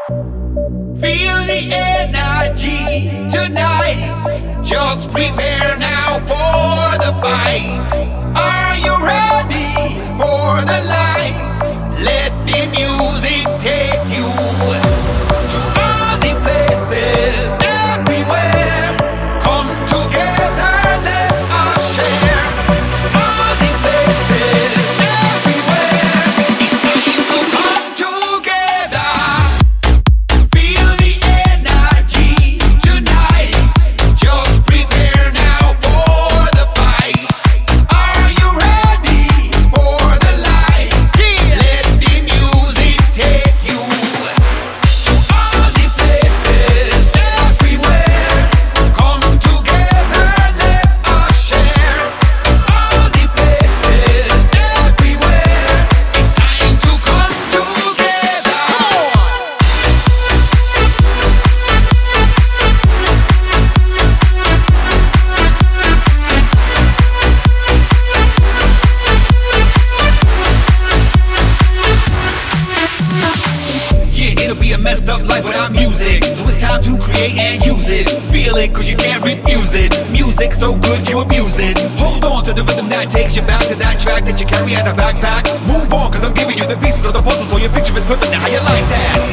Feel the energy tonight. Just prepare now for the fight. Are you ready for the light? Let the music take you to all the places everywhere. Come together, let us share. All the places everywhere. It's time to come together. Feel the energy tonight. Just prepare now for the fight. Are you ready for the light? Let the music take you to all the places everywhere. Come together, let us share. All the places everywhere. It's time to come together. Yeah, it'll be a messed up life without music, so it's time to create and use it. Feel it, cause you can't refuse it. Music so good you abuse it. Hold on to the rhythm that takes you back to that track that you carry as a backpack. Move on, cause I'm giving you the pieces of the puzzle, so your picture is perfect. Now how you like that?